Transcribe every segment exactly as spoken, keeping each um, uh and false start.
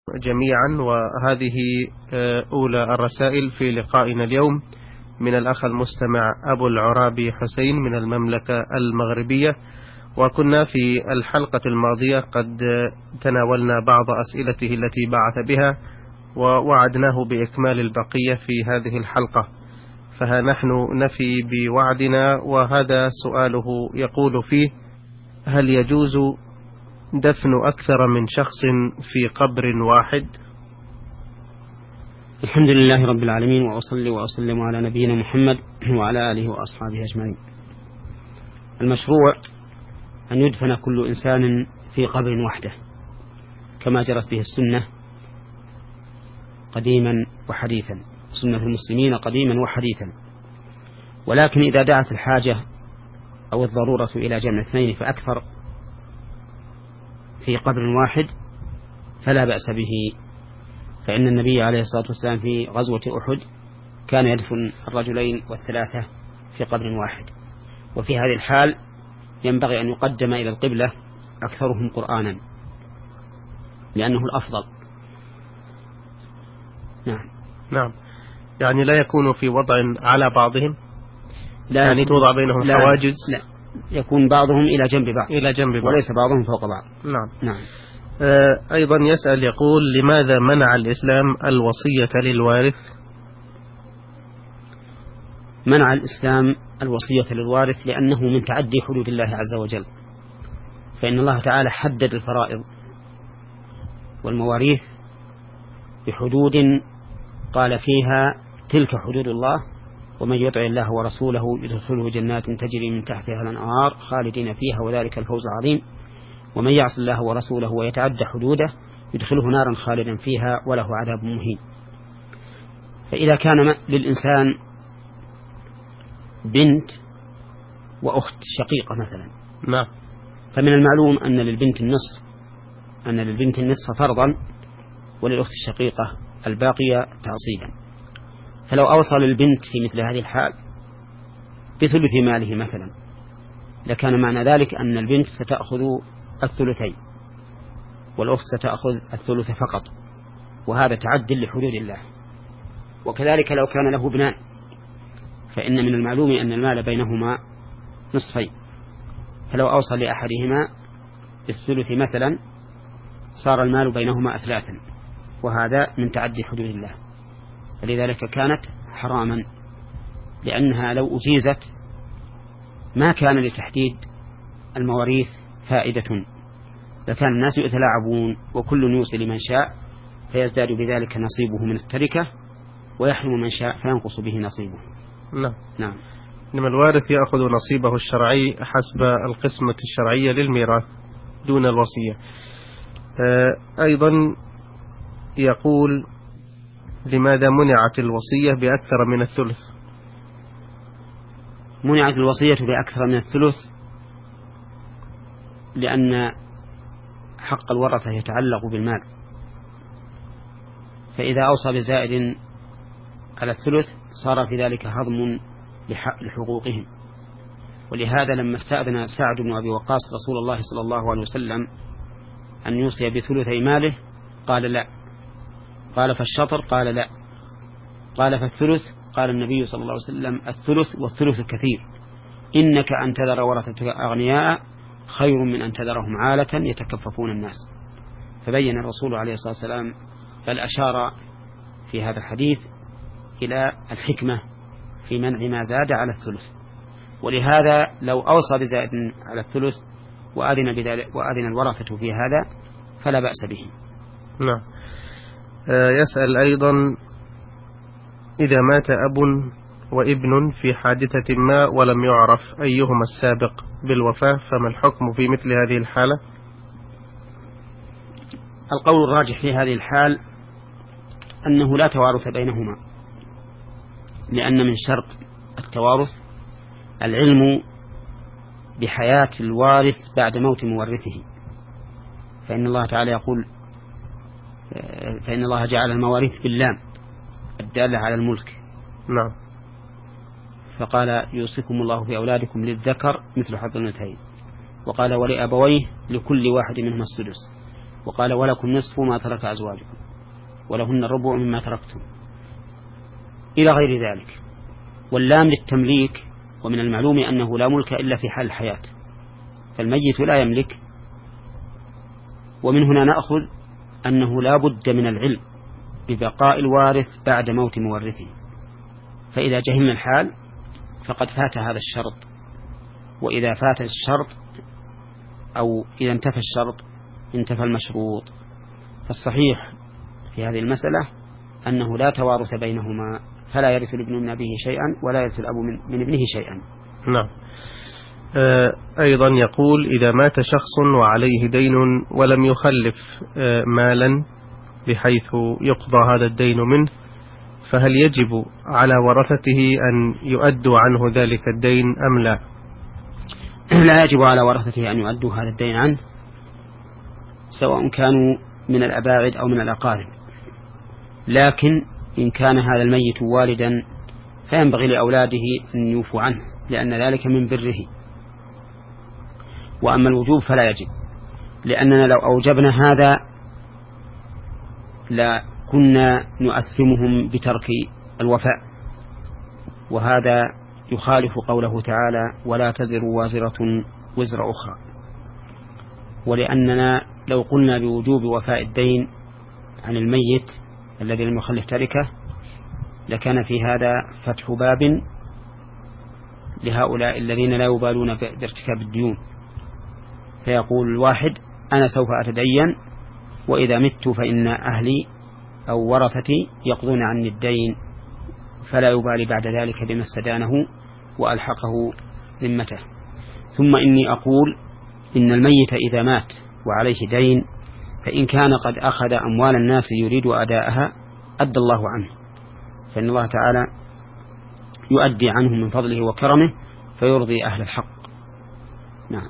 جميعا، وهذه أولى الرسائل في لقائنا اليوم من الأخ المستمع أبو العرابي حسين من المملكة المغربية. وكنا في الحلقة الماضية قد تناولنا بعض أسئلته التي بعث بها، ووعدناه بإكمال البقية في هذه الحلقة، فها نحن نفي بوعدنا. وهذا سؤاله يقول فيه: هل يجوز دفن أكثر من شخص في قبر واحد؟ الحمد لله رب العالمين، وأصلي وأسلم على نبينا محمد وعلى آله وأصحابه أجمعين. المشروع أن يدفن كل إنسان في قبر وحده كما جرت به السنة قديما وحديثا، سنة المسلمين قديما وحديثا. ولكن إذا دعت الحاجة أو الضرورة إلى جمع اثنين فأكثر في قبر واحد فلا بأس به، فإن النبي عليه الصلاة والسلام في غزوة أحد كان يدفن الرجلين والثلاثة في قبر واحد. وفي هذه الحال ينبغي أن يقدم إلى القبلة أكثرهم قرآنا لأنه الأفضل. نعم نعم يعني لا يكون في وضع على بعضهم، لا يعني توضع بينهم لا حواجز، لا يكون بعضهم إلى جنب بعض إلى جنب بعض وليس بعضهم فوق بعض. نعم نعم آه أيضا يسأل يقول: لماذا منع الإسلام الوصية للوارث؟ منع الإسلام الوصية للوارث لأنه من تعدي حدود الله عز وجل، فإن الله تعالى حدد الفرائض والمواريث بحدود قال فيها: تلك حدود الله ومن يطع الله ورسوله يدخله جنات تجري من تحتها الأنهار خالدين فيها وذلك الفوز العظيم، ومن يعص الله ورسوله ويتعدى حدوده يدخله نارا خالدا فيها وله عذاب مهين. فإذا كان للإنسان بنت وأخت شقيقة مثلا، نعم فمن المعلوم أن للبنت النصف أن للبنت النصف فرضا وللأخت الشقيقة الباقية تعصيبا. فلو أوصى للبنت في مثل هذه الحال بثلث ماله مثلا لكان معنى ذلك أن البنت ستأخذ الثلثين والأخت ستأخذ الثلث فقط، وهذا تعد لحدود الله. وكذلك لو كان له ابنان فإن من المعلوم أن المال بينهما نصفين، فلو أوصى لأحدهما بالثلث مثلا صار المال بينهما أثلاثا، وهذا من تعدي حدود الله، فلذلك كانت حراما، لأنها لو أجيزت ما كان لتحديد المواريث فائدة، لكان الناس يتلاعبون وكل يوصي لمن شاء فيزداد بذلك نصيبه من التركة ويحرم من شاء فينقص به نصيبه. نعم نعم إنما الوارث يأخذ نصيبه الشرعي حسب القسمة الشرعية للميراث دون الوصية. آه أيضا يقول: لماذا منعت الوصية بأكثر من الثلث؟ منعت الوصية بأكثر من الثلث لأن حق الورثة يتعلق بالمال، فإذا أوصى بزائد على الثلث صار في ذلك هضم لحقوقهم. ولهذا لما استأذن سعد بن أبي وقاص رسول الله صلى الله عليه وسلم أن يوصي بثلثي ماله قال لا، قال فالشطر قال لا، قال فالثلث قال النبي صلى الله عليه وسلم: الثلث والثلث الكثير، إنك أن تذر ورثتك أغنياء خير من أن تذرهم عالة يتكففون الناس. فبين الرسول عليه الصلاة والسلام بل أشار في هذا الحديث إلى الحكمة في منع ما زاد على الثلث. ولهذا لو أوصى بزائد على الثلث وأذن, بذلك وأذن الورثة في هذا فلا بأس به. نعم آه يسأل أيضا: إذا مات أب وابن في حادثة ما ولم يعرف أيهما السابق بالوفاة فما الحكم في مثل هذه الحالة؟ القول الراجح في هذه الحال أنه لا توارث بينهما، لأن من شرط التوارث العلم بحياة الوارث بعد موت مورثه، فإن الله تعالى يقول: فإن الله جعل المواريث باللام الدالة على الملك. نعم فقال: يوصيكم الله في أولادكم للذكر مثل حظ الأنثيين، وقال: ولأبويه لكل واحد منهما السدس. وقال ولكم نصف ما ترك أزواجكم ولهن الربع مما تركتم إلى غير ذلك. واللام للتمليك، ومن المعلوم أنه لا ملك إلا في حال الحياة، فالميت لا يملك. ومن هنا نأخذ أنه لا بد من العلم ببقاء الوارث بعد موت مورثه، فإذا جهلنا الحال فقد فات هذا الشرط، وإذا فات الشرط أو إذا انتفى الشرط انتفى المشروط. فالصحيح في هذه المسألة أنه لا توارث بينهما، فلا يرث الابن من أبيه شيئا ولا يرث الأب من, من ابنه شيئا. نعم. آه أيضا يقول إذا مات شخص وعليه دين ولم يخلف آه مالا بحيث يقضى هذا الدين منه، فهل يجب على ورثته أن يؤدوا عنه ذلك الدين أم لا؟ لا يجب على ورثته أن يؤدوا هذا الدين عنه، سواء كانوا من الأباعد أو من الأقارب. لكن إن كان هذا الميت والدا فينبغي لأولاده أن يوفوا عنه، لأن ذلك من بره. وأما الوجوب فلا يجب، لأننا لو أوجبنا هذا لا كنا نؤثمهم بترك الوفاء، وهذا يخالف قوله تعالى ولا تزر وازرة وزر أخرى. ولأننا لو قلنا بوجوب وفاء الدين عن الميت الذي لم يخلف تركه لكان في هذا فتح باب لهؤلاء الذين لا يبالون بارتكاب الديون، فيقول الواحد أنا سوف أتدين وإذا مت فإن أهلي أو ورثتي يقضون عني الدين، فلا يبالي بعد ذلك بما استدانه وألحقه ذمته. ثم إني أقول إن الميت إذا مات وعليه دين فإن كان قد أخذ أموال الناس يريد أداءها أدى الله عنه، فإن الله تعالى يؤدي عنه من فضله وكرمه فيرضي أهل الحق. نعم.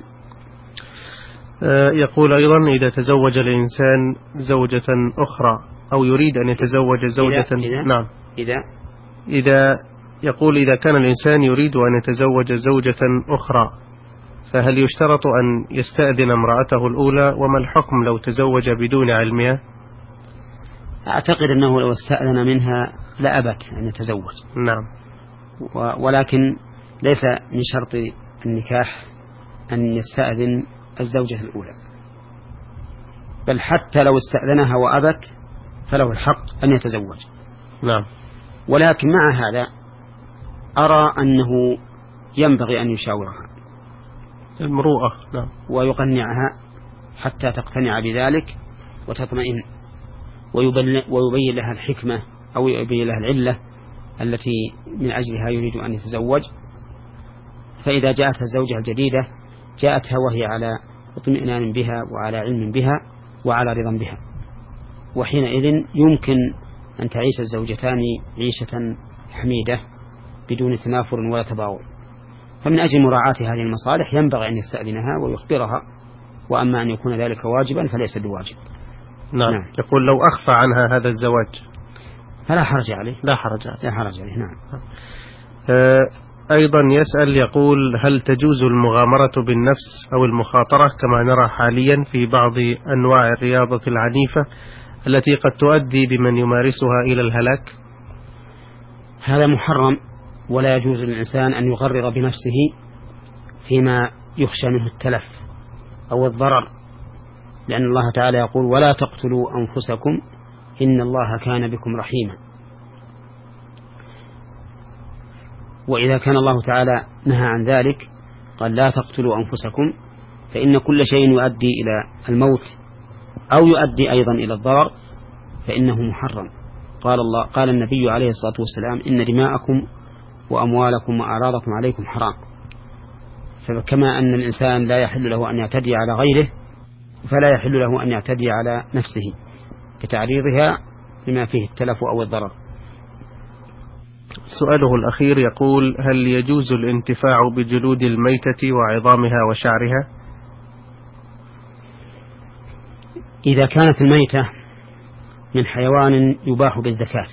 يقول أيضا إذا تزوج الإنسان زوجة أخرى أو يريد أن يتزوج زوجة إذا إذا نعم إذا إذا يقول إذا كان الإنسان يريد أن يتزوج زوجة أخرى فهل يشترط أن يستأذن امرأته الأولى؟ وما الحكم لو تزوج بدون علمها؟ أعتقد أنه لو استأذن منها لأبت أن يتزوج. نعم. ولكن ليس من شرط النكاح أن يستأذن الزوجة الأولى، بل حتى لو استأذنها وأبت فله الحق أن يتزوج. نعم. ولكن مع هذا أرى أنه ينبغي أن يشاورها المروءة. نعم. ويقنعها حتى تقتنع بذلك وتطمئن، ويبين لها الحكمة أو يبين لها العلة التي من أجلها يريد أن يتزوج. فإذا جاءتها الزوجة الجديدة جاءتها وهي على اطمئنان بها وعلى علم بها وعلى رضا بها، وحينئذ يمكن أن تعيش الزوجتان عيشة حميدة بدون تنافر ولا تباغض. فمن أجل مراعاة هذه المصالح ينبغي أن يستأذنها ويخبرها، وأما أن يكون ذلك واجبا فليس بواجب. نعم. نعم. يقول لو أخفى عنها هذا الزواج فلا حرج عليه. لا حرج عليه. لا حرج عليه. نعم. آه أيضا يسأل يقول هل تجوز المغامرة بالنفس أو المخاطرة كما نرى حاليا في بعض أنواع الرياضة العنيفة التي قد تؤدي بمن يمارسها إلى الهلاك؟ هذا محرم، ولا يجوز للإنسان أن يغرر بنفسه فيما يخشى منه التلف أو الضرر، لأن الله تعالى يقول ولا تقتلوا أنفسكم إن الله كان بكم رحيما. وإذا كان الله تعالى نهى عن ذلك قال لا تقتلوا أنفسكم، فإن كل شيء يؤدي إلى الموت أو يؤدي أيضا إلى الضرر فإنه محرم. قال الله قال النبي عليه الصلاة والسلام إن دماءكم وأموالكم وأعراضكم عليكم حرام. فكما أن الإنسان لا يحل له أن يعتدي على غيره فلا يحل له أن يعتدي على نفسه بتعريضها لما فيه التلف أو الضرر. سؤاله الأخير يقول هل يجوز الانتفاع بجلود الميتة وعظامها وشعرها؟ إذا كانت الميتة من حيوان يباح بالزكاة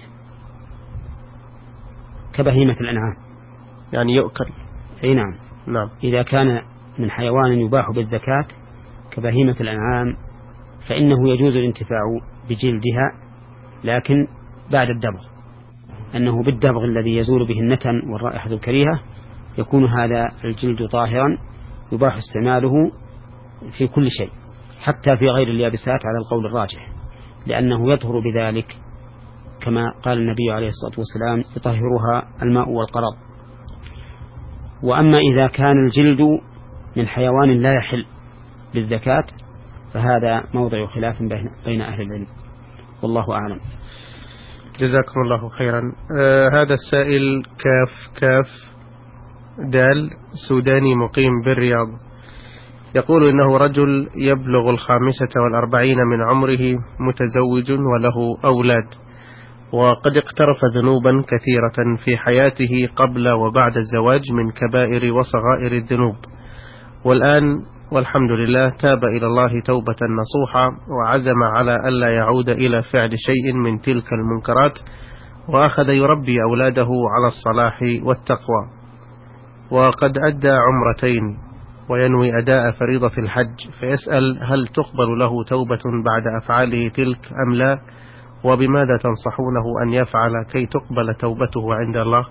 كبهيمة الأنعام يعني يؤكل. أي نعم. نعم. إذا كان من حيوان يباح بالزكاة كبهيمة الأنعام فإنه يجوز الانتفاع بجلدها، لكن بعد الدبغ، أنه بالدبغ الذي يزول به النتن والرائحة الكريهة يكون هذا الجلد طاهرا يباح استعماله في كل شيء حتى في غير اليابسات على القول الراجح، لأنه يطهر بذلك كما قال النبي عليه الصلاة والسلام يطهرها الماء والقرض. وأما إذا كان الجلد من حيوان لا يحل بالزكاة فهذا موضع خلاف بين أهل العلم، والله أعلم. جزاكم الله خيرا. آه هذا السائل كاف كاف دال سوداني مقيم بالرياض، يقول إنه رجل يبلغ الخامسة والأربعين من عمره، متزوج وله أولاد، وقد اقترف ذنوبا كثيرة في حياته قبل وبعد الزواج من كبائر وصغائر الذنوب، والآن والحمد لله تاب إلى الله توبة نصوحة، وعزم على ألا يعود إلى فعل شيء من تلك المنكرات، وأخذ يربي أولاده على الصلاح والتقوى، وقد أدى عمرتين وينوي أداء فريضة الحج، فيسأل هل تقبل له توبة بعد أفعاله تلك أم لا، وبماذا تنصحونه أن يفعل كي تقبل توبته عند الله؟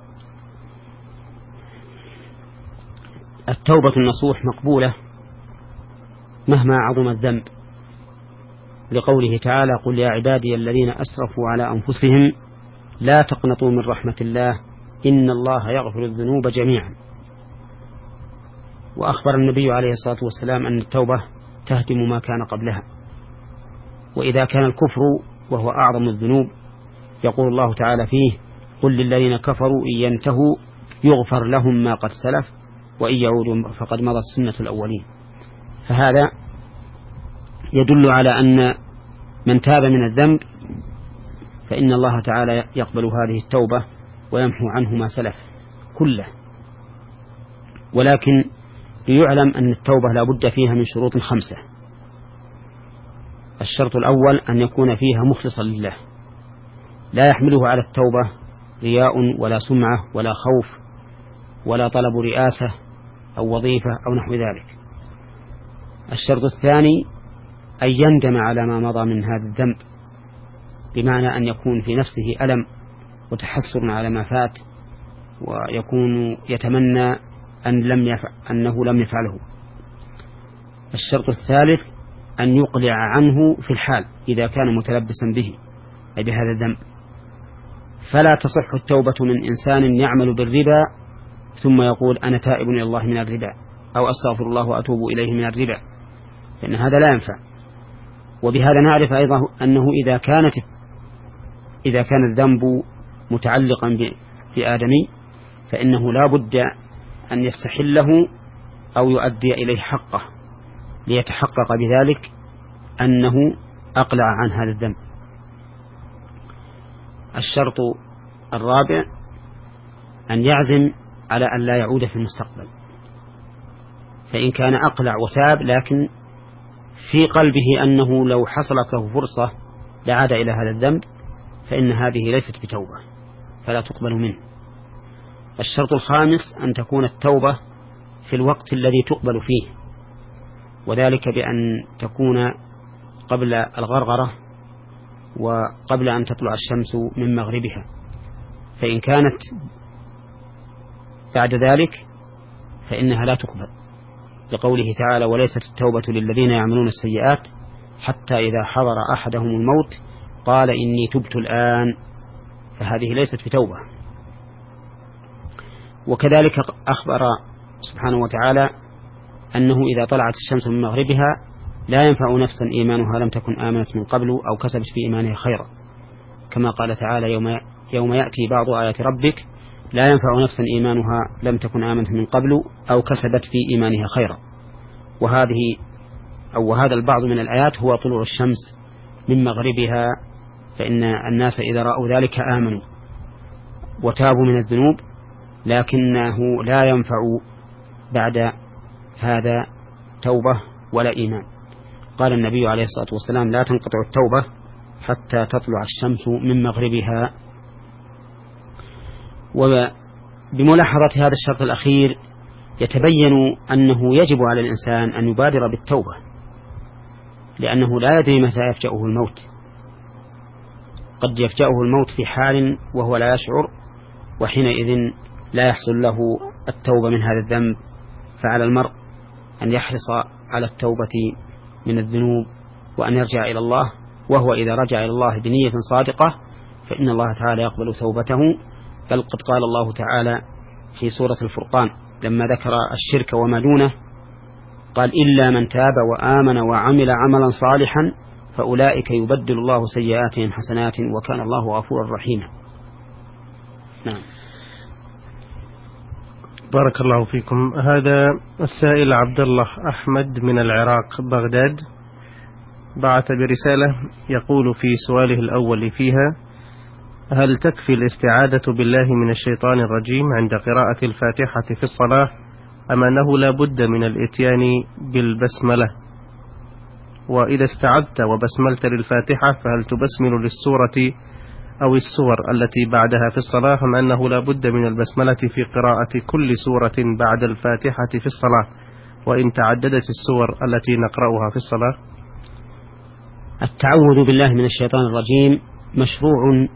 التوبة النصوح مقبولة مهما عظم الذنب، لقوله تعالى قل يا عبادي الذين أسرفوا على أنفسهم لا تقنطوا من رحمة الله إن الله يغفر الذنوب جميعا. وأخبر النبي عليه الصلاة والسلام أن التوبة تهدم ما كان قبلها. وإذا كان الكفر وهو أعظم الذنوب يقول الله تعالى فيه قل للذين كفروا إن ينتهوا يغفر لهم ما قد سلف وإن يعودوا فقد مضت سنة الأولين. فهذا يدل على أن من تاب من الذنب فإن الله تعالى يقبل هذه التوبة ويمحو عنه ما سلف كله. ولكن ليعلم أن التوبة لا بد فيها من شروط خمسة. الشرط الأول أن يكون فيها مخلصا لله، لا يحمله على التوبة رياء ولا سمعة ولا خوف ولا طلب رئاسة أو وظيفة أو نحو ذلك. الشرط الثاني أن يندم على ما مضى من هذا الذنب، بمعنى أن يكون في نفسه ألم وتحسر على ما فات، ويكون يتمنى أن لم يفعل أنه لم يفعله. الشرط الثالث أن يقلع عنه في الحال إذا كان متلبسا به أي بهذا الذنب. فلا تصح التوبة من إنسان يعمل بالربا ثم يقول أنا تائب إلى الله من الربا أو أستغفر الله وأتوب إليه من الربا، فإن هذا لا ينفع. وبهذا نعرف أيضا أنه إذا كانت إذا كان الذنب متعلقا بآدمي فإنه لا بد أن يستحله أو يؤدي إليه حقه ليتحقق بذلك أنه أقلع عن هذا الذنب. الشرط الرابع أن يعزم على أن لا يعود في المستقبل، فإن كان أقلع وتاب لكن في قلبه أنه لو حصلت له فرصة لعاد إلى هذا الذنب فإن هذه ليست بتوبة فلا تقبل منه. الشرط الخامس أن تكون التوبة في الوقت الذي تقبل فيه، وذلك بأن تكون قبل الغرغرة وقبل أن تطلع الشمس من مغربها، فإن كانت بعد ذلك فإنها لا تقبل، لقوله تعالى وليست التوبة للذين يعملون السيئات حتى إذا حضر أحدهم الموت قال إني تبت الآن، فهذه ليست بتوبة. وكذلك أخبر سبحانه وتعالى أنه إذا طلعت الشمس من مغربها لا ينفع نفسا إيمانها لم تكن آمنت من قبل أو كسبت في إيمانها خيرا، كما قال تعالى يوم, يوم يأتي بعض آيات ربك لا ينفع نفسا إيمانها لم تكن آمنت من قبل أو كسبت في إيمانها خيرا. وهذه أو هذا البعض من الآيات هو طلوع الشمس من مغربها، فإن الناس إذا رأوا ذلك آمنوا وتابوا من الذنوب، لكنه لا ينفع بعد هذا توبة ولا إيمان. قال النبي عليه الصلاة والسلام لا تنقطع التوبة حتى تطلع الشمس من مغربها. وبملاحظة هذا الشرط الأخير يتبين أنه يجب على الإنسان أن يبادر بالتوبة، لأنه لا يدري متى يفجأه الموت، قد يفجأه الموت في حال وهو لا يشعر، وحينئذ لا يحصل له التوبة من هذا الذنب. فعلى المرء أن يحرص على التوبة من الذنوب وأن يرجع إلى الله، وهو إذا رجع إلى الله بنية صادقة فإن الله تعالى يقبل توبته. بل قد قال الله تعالى في سورة الفرقان لما ذكر الشرك وما دونه قال إلا من تاب وآمن وعمل عملا صالحا فأولئك يبدل الله سيئاتهم حسنات وكان الله غفورا رحيما. نعم. بارك الله فيكم. هذا السائل عبد الله أحمد من العراق بغداد بعث برسالة يقول في سؤاله الأول فيها: هل تكفي الاستعاذة بالله من الشيطان الرجيم عند قراءة الفاتحة في الصلاة أم أنه لا بد من الإتيان بالبسملة؟ وإذا استعذت وبسملت للفاتحة فهل تبسمل للسورة أو السور التي بعدها في الصلاة أم أنه لا بد من البسملة في قراءة كل سورة بعد الفاتحة في الصلاة وإن تعددت السور التي نقرأها في الصلاة؟ التعوذ بالله من الشيطان الرجيم مشروع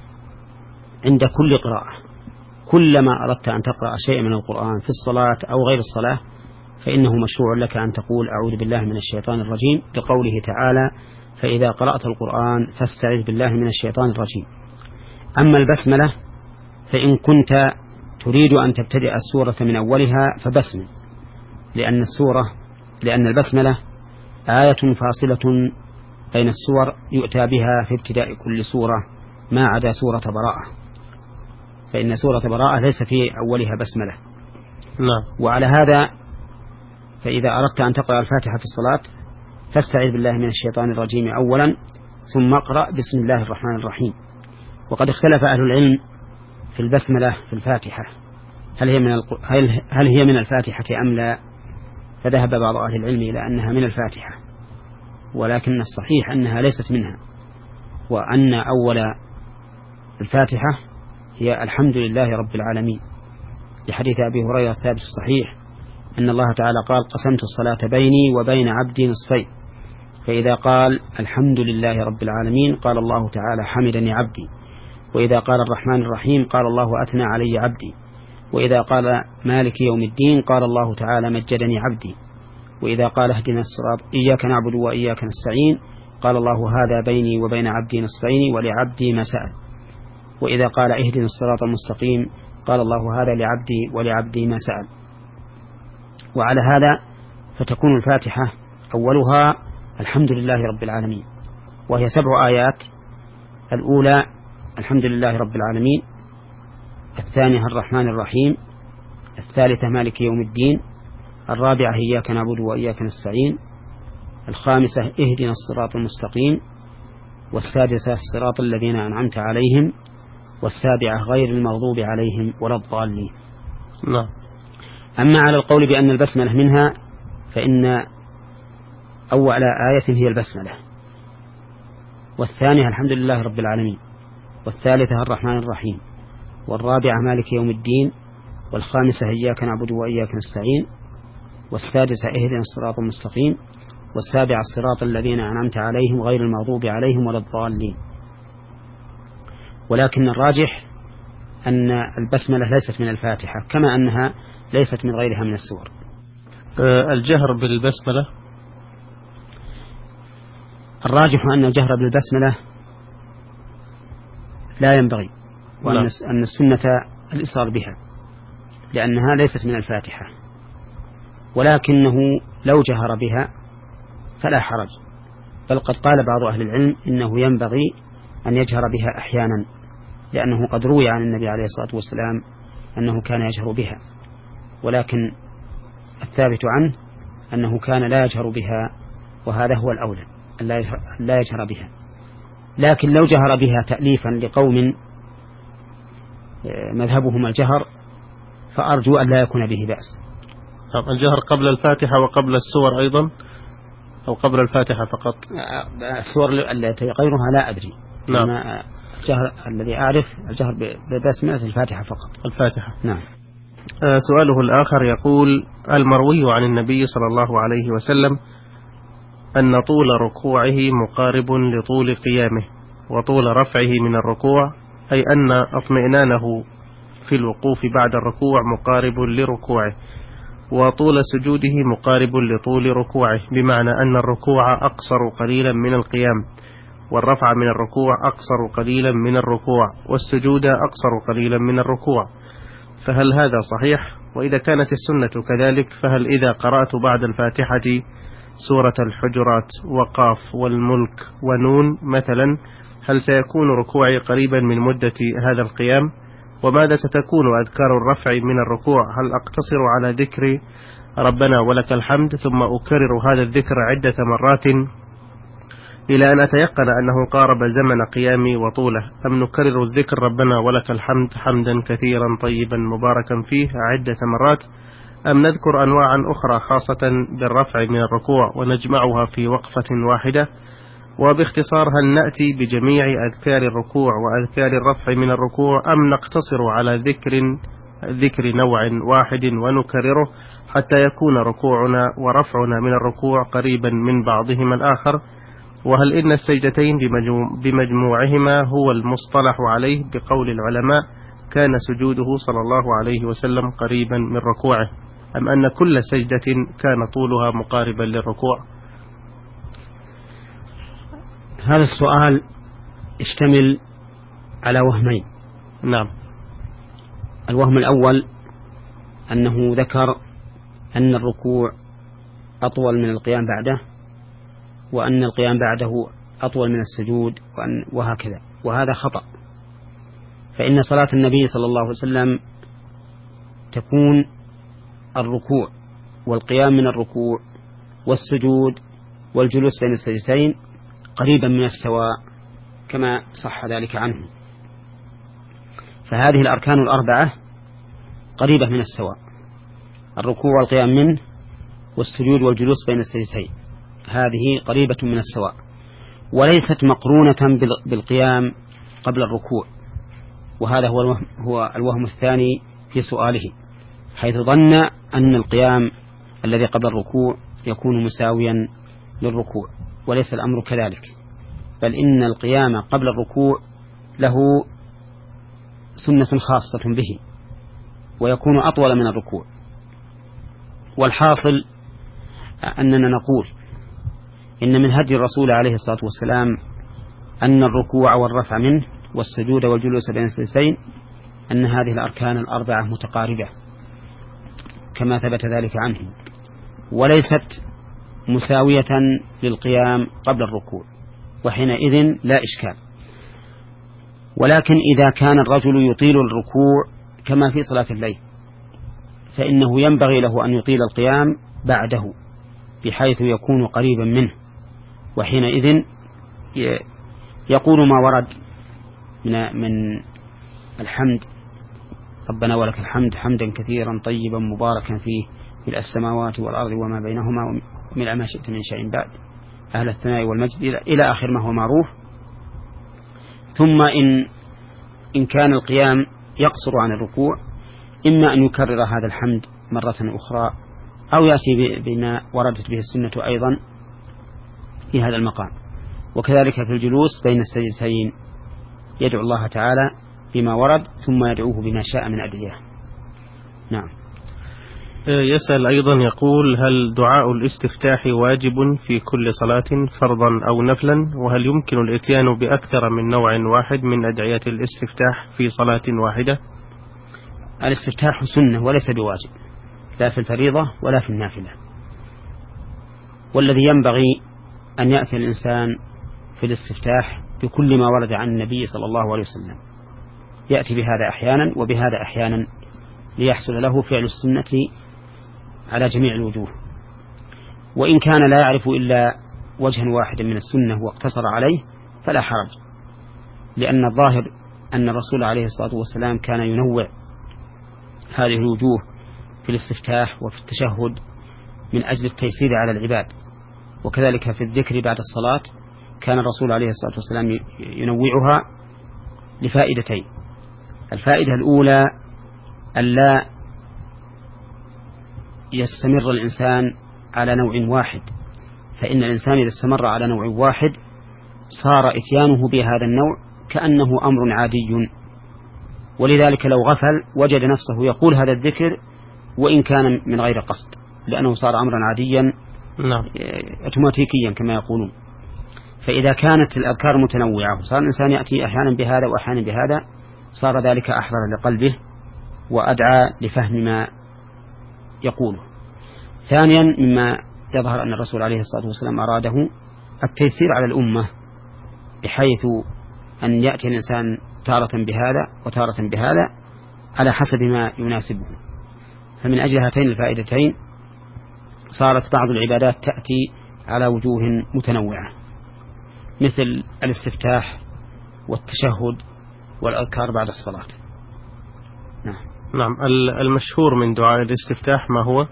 عند كل قراءة. كلما أردت أن تقرأ شيء من القرآن في الصلاة أو غير الصلاة فإنه مشروع لك أن تقول أعوذ بالله من الشيطان الرجيم، لقوله تعالى: فإذا قرأت القرآن فاستعذ بالله من الشيطان الرجيم. أما البسملة فإن كنت تريد أن تبتدئ السورة من أولها فبسمل، لأن السورة لأن البسملة آية فاصلة بين السور يؤتى بها في ابتداء كل سورة ما عدا سورة براءة، فإن سورة براءة ليس في أولها بسملة. نعم. وعلى هذا فإذا أردت أن تقرأ الفاتحة في الصلاة فاستعذ بالله من الشيطان الرجيم أولا ثم اقرأ بسم الله الرحمن الرحيم. وقد اختلف أهل العلم في البسملة في الفاتحة هل هي من الق... هل... هل هي من الفاتحة أم لا، فذهب بعض أهل العلم إلى أنها من الفاتحة، ولكن الصحيح أنها ليست منها، وأن أول الفاتحة هي الحمد لله رب العالمين، لحديث أبي هريرة الثابت الصحيح أن الله تعالى قال: قسمت الصلاة بيني وبين عبدي نصفين، فإذا قال الحمد لله رب العالمين قال الله تعالى حمدني عبدي، وإذا قال الرحمن الرحيم قال الله أثنى علي عبدي، وإذا قال مالك يوم الدين قال الله تعالى مجدني عبدي، وإذا قال اهدنا الصراط إياك نعبد وإياك نستعين قال الله هذا بيني وبين عبدي نصفين ولعبدي ما سأل، وإذا قال اهدنا الصراط المستقيم قال الله هذا لعبدي ولعبدي ما سأل. وعلى هذا فتكون الفاتحة أولها الحمد لله رب العالمين، وهي سبع آيات: الأولى الحمد لله رب العالمين، الثانية الرحمن الرحيم، الثالثة مالك يوم الدين، الرابعة إياك نعبد وإياك نستعين، الخامسة اهدنا الصراط المستقيم، والسادسة الصراط الذين أنعمت عليهم، والسابعة غير المغضوب عليهم ولا الضالين. نعم. أما على القول بأن البسملة منها فإن أول آية هي البسملة، والثانية الحمد لله رب العالمين، والثالثة الرحمن الرحيم، والرابعة مالك يوم الدين، والخامسة إياك نعبد وإياك نستعين، والسادسة اهدنا الصراط المستقيم، والسابعة الصراط الذين أنعمت عليهم غير المغضوب عليهم ولا الضالين. ولكن الراجح أن البسملة ليست من الفاتحة كما أنها ليست من غيرها من السور. أه الجهر بالبسملة، الراجح أن الجهر بالبسملة لا ينبغي، وأن أن السنة الإصرار بها لأنها ليست من الفاتحة، ولكنه لو جهر بها فلا حرج، بل قد قال بعض أهل العلم إنه ينبغي أن يجهر بها أحيانا، لأنه قد روي عن النبي عليه الصلاة والسلام أنه كان يجهر بها، ولكن الثابت عنه أنه كان لا يجهر بها، وهذا هو الأولى لا يجهر بها. لكن لو جهر بها تأليفا لقوم مذهبهم الجهر فأرجو أن لا يكون به بأس. الجهر قبل الفاتحة وقبل السور أيضا، أو قبل الفاتحة فقط؟ السور التي غيرها لا أدري. نعم. الجهر الذي أعرف الجهر ببسملة الفاتحة فقط. الفاتحة. نعم. سؤاله الآخر يقول: المروي عن النبي صلى الله عليه وسلم أن طول ركوعه مقارب لطول قيامه، وطول رفعه من الركوع أي أن اطمئنانه في الوقوف بعد الركوع مقارب لركوعه، وطول سجوده مقارب لطول ركوعه، بمعنى أن الركوع أقصر قليلا من القيام، والرفع من الركوع أقصر قليلا من الركوع، والسجود أقصر قليلا من الركوع. فهل هذا صحيح؟ وإذا كانت السنة كذلك، فهل إذا قرأت بعد الفاتحة سورة الحجرات وقاف والملك ونون مثلا، هل سيكون ركوعي قريبا من مدة هذا القيام؟ وماذا ستكون أذكار الرفع من الركوع؟ هل أقتصر على ذكر ربنا ولك الحمد ثم أكرر هذا الذكر عدة مرات إلى أن أتيقن أنه قارب زمن قيامي وطوله، أم نكرر الذكر ربنا ولك الحمد حمدا كثيرا طيبا مباركا فيه عدة مرات، أم نذكر أنواعا أخرى خاصة بالرفع من الركوع ونجمعها في وقفة واحدة؟ وباختصار، هل نأتي بجميع أذكار الركوع وأذكار الرفع من الركوع، أم نقتصر على ذكر ذكر نوع واحد ونكرره حتى يكون ركوعنا ورفعنا من الركوع قريبا من بعضهما الآخر؟ وهل إن السجدتين بمجموعهما هو المصطلح عليه بقول العلماء كان سجوده صلى الله عليه وسلم قريبا من ركوعه، أم أن كل سجدة كان طولها مقاربا للركوع؟ هذا السؤال يشتمل على وهمين. نعم. الوهم الأول أنه ذكر أن الركوع أطول من القيام بعده، وأن القيام بعده أطول من السجود، وهكذا، وهذا خطأ. فإن صلاة النبي صلى الله عليه وسلم تكون الركوع والقيام من الركوع والسجود والجلوس بين السجدتين قريبا من السواء كما صح ذلك عنه. فهذه الأركان الأربعة قريبة من السواء، الركوع والقيام منه والسجود والجلوس بين السجدتين، هذه قريبة من السواء، وليست مقرونة بالقيام قبل الركوع. وهذا هو الوهم, هو الوهم الثاني في سؤاله، حيث ظن أن القيام الذي قبل الركوع يكون مساويا للركوع، وليس الأمر كذلك، بل إن القيام قبل الركوع له سنة خاصة به ويكون أطول من الركوع. والحاصل أننا نقول إن من هدي الرسول عليه الصلاة والسلام أن الركوع والرفع منه والسجود والجلوس بين السجدتين أن هذه الأركان الأربعة متقاربة كما ثبت ذلك عنه، وليست مساوية للقيام قبل الركوع، وحينئذ لا إشكال. ولكن إذا كان الرجل يطيل الركوع كما في صلاة الليل، فإنه ينبغي له أن يطيل القيام بعده بحيث يكون قريبا منه، وحينئذ يقول ما ورد من من الحمد ربنا ولك الحمد حمدا كثيرا طيبا مباركا فيه في السماوات والأرض وما بينهما ومن ما شئت من شيء بعد أهل الثناء والمجد إلى آخر ما هو معروف. ثم إن إن كان القيام يقصر عن الركوع، إما أن يكرر هذا الحمد مرة أخرى أو يأتي بما وردت به السنة أيضا في هذا المقام. وكذلك في الجلوس بين السجدتين يدعو الله تعالى بما ورد ثم يدعوه بما شاء من أدعية. نعم. يسأل أيضا يقول: هل دعاء الاستفتاح واجب في كل صلاة فرضا أو نفلا؟ وهل يمكن الاتيان بأكثر من نوع واحد من أدعية الاستفتاح في صلاة واحدة؟ الاستفتاح سنة وليس بواجب، لا في الفريضة ولا في النافلة. والذي ينبغي أن يأتي الإنسان في الاستفتاح بكل ما ورد عن النبي صلى الله عليه وسلم، يأتي بهذا أحيانا وبهذا أحيانا ليحصل له فعل السنة على جميع الوجوه. وإن كان لا يعرف إلا وجها واحدا من السنة واقتصر عليه فلا حرج، لأن الظاهر أن الرسول عليه الصلاة والسلام كان ينوع هذه الوجوه في الاستفتاح وفي التشهد من أجل التيسير على العباد. وكذلك في الذكر بعد الصلاة كان الرسول عليه الصلاة والسلام ينوعها لفائدتين: الفائدة الأولى ألا يستمر الإنسان على نوع واحد، فإن الإنسان إذا استمر على نوع واحد صار إتيانه بهذا النوع كأنه أمر عادي، ولذلك لو غفل وجد نفسه يقول هذا الذكر وإن كان من غير قصد، لأنه صار أمرا عاديا نعم. أوتوماتيكيا كما يقولون. فإذا كانت الأذكار متنوعة وصار الإنسان يأتي أحيانا بهذا وأحيانا بهذا صار ذلك أحضر لقلبه وأدعى لفهم ما يقوله. ثانيا مما يظهر أن الرسول عليه الصلاة والسلام أراده التيسير على الأمة، بحيث أن يأتي الإنسان تارة بهذا وتارة بهذا على حسب ما يناسبه. فمن أجل هاتين الفائدتين صارت بعض العبادات تأتي على وجوه متنوعة، مثل الاستفتاح والتشهد والأذكار بعد الصلاة. نعم. نعم. المشهور من دعاء الاستفتاح ما هو؟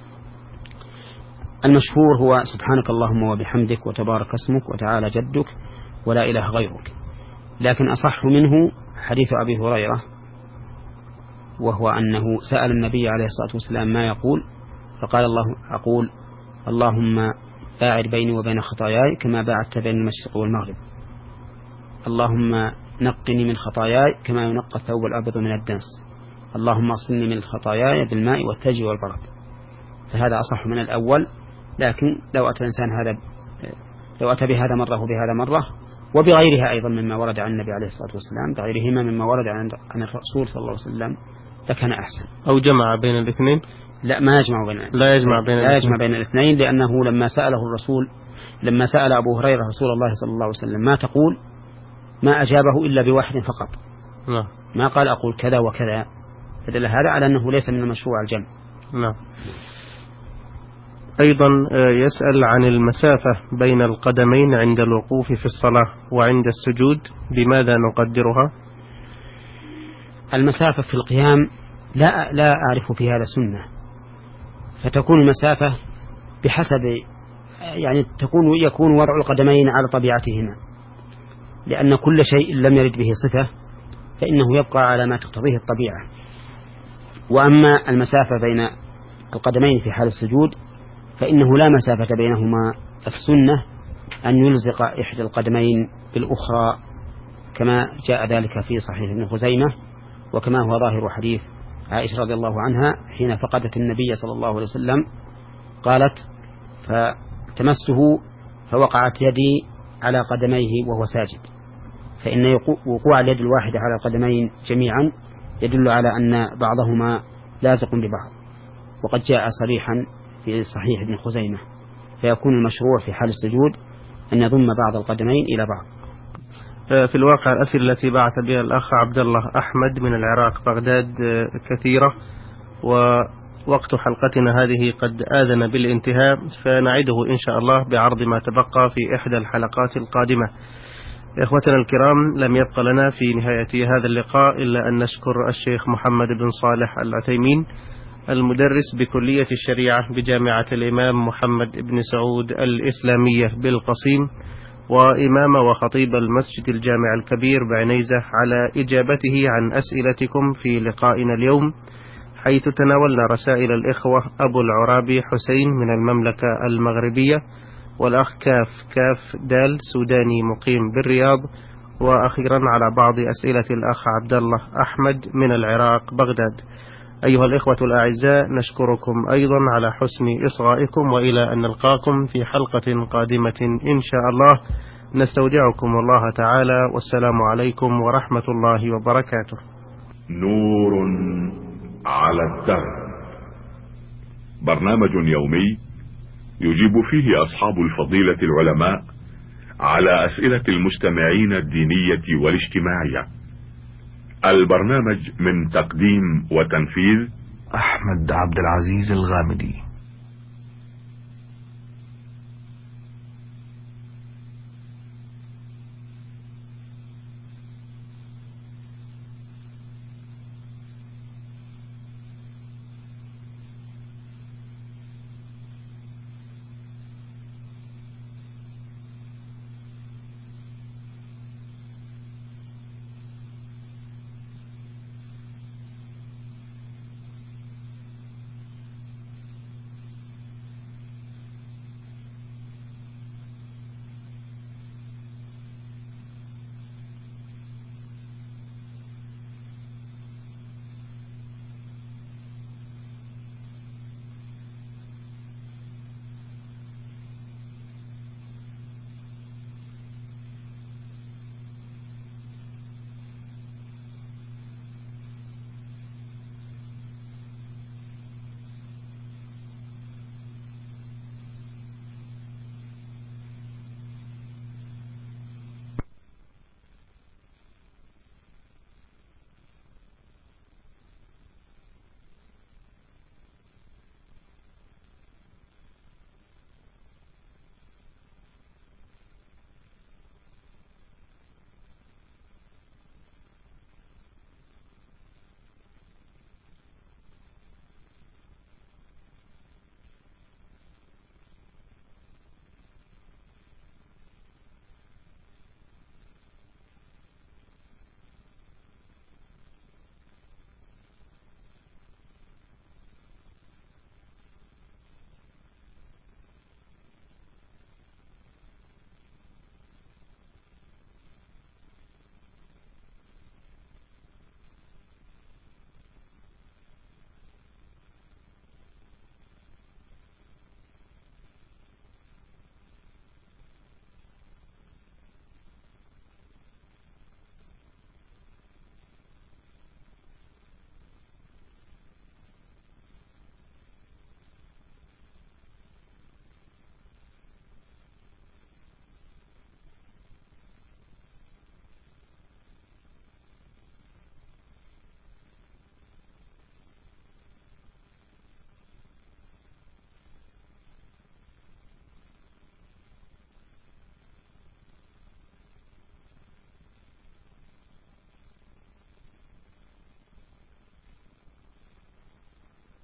المشهور هو سبحانك اللهم وبحمدك وتبارك اسمك وتعالى جدك ولا إله غيرك، لكن أصح منه حديث أبي هريرة، وهو أنه سأل النبي عليه الصلاة والسلام ما يقول، فقال الله أقول اللهم باعد بيني وبين خطاياي كما باعدت بين المشرق والمغرب، اللهم نقني من خطاياي كما ينقى الثوب الأبيض من الدنس، اللهم اغسلني من خطاياي بالماء والثلج والبرد. فهذا أصح من الأول، لكن لو أتى الإنسان هذا لو أتى بهذا مرة وبهذا مرة وبغيرها أيضا مما ورد عن النبي عليه الصلاة والسلام، بغيرهما مما ورد عن الرسول صلى الله عليه وسلم لكان أحسن. أو جمع بين الاثنين؟ لا، ما يجمع بين الاثنين. لا يجمع بين لا يجمع بين الاثنين، لأنه لما سأله الرسول لما سأل أبو هريرة رسول الله صلى الله عليه وسلم ما تقول، ما أجابه إلا بواحد فقط. نعم. ما قال أقول كذا وكذا، فدل هذا على أنه ليس من المشروع الجمع. نعم. أيضا يسأل عن المسافة بين القدمين عند الوقوف في الصلاة وعند السجود، بماذا نقدرها؟ المسافة في القيام لا لا أعرف في هذا سنة، فتكون المسافة بحسب يعني تكون يكون وضع القدمين على طبيعتهما، لأن كل شيء لم يرد به صفة فإنه يبقى على ما تقتضيه الطبيعة. وأما المسافة بين القدمين في حال السجود فإنه لا مسافة بينهما، السنة أن يلزق إحدى القدمين بالأخرى كما جاء ذلك في صحيح ابن خزيمة، وكما هو ظاهر حديث عائشة رضي الله عنها حين فقدت النبي صلى الله عليه وسلم قالت فتمسته فوقعت يدي على قدميه وهو ساجد، فإن وقوع اليد الواحدة على القدمين جميعا يدل على أن بعضهما لازق ببعض، وقد جاء صريحا في صحيح ابن خزيمة، فيكون المشروع في حال السجود أن يضم بعض القدمين إلى بعض. في الواقع الأسئلة التي بعث بها الأخ عبد الله أحمد من العراق بغداد كثيرة، ووقت حلقتنا هذه قد آذن بالانتهاء، فنعده إن شاء الله بعرض ما تبقى في إحدى الحلقات القادمة. إخوتنا الكرام، لم يبق لنا في نهاية هذا اللقاء إلا أن نشكر الشيخ محمد بن صالح العثيمين المدرس بكلية الشريعة بجامعة الإمام محمد بن سعود الإسلامية بالقصيم، وإمام وخطيب المسجد الجامع الكبير بعنيزة، على إجابته عن أسئلتكم في لقائنا اليوم، حيث تناولنا رسائل الإخوة أبو العرابي حسين من المملكة المغربية، والأخ كاف كاف دال سوداني مقيم بالرياض، وأخيرا على بعض أسئلة الأخ عبد الله أحمد من العراق بغداد. أيها الإخوة الأعزاء، نشكركم أيضا على حسن إصغائكم، وإلى أن نلقاكم في حلقة قادمة إن شاء الله، نستودعكم الله تعالى، والسلام عليكم ورحمة الله وبركاته. نور على الدرب، برنامج يومي يجيب فيه أصحاب الفضيلة العلماء على أسئلة المستمعين الدينية والاجتماعية. البرنامج من تقديم وتنفيذ أحمد عبد العزيز الغامدي.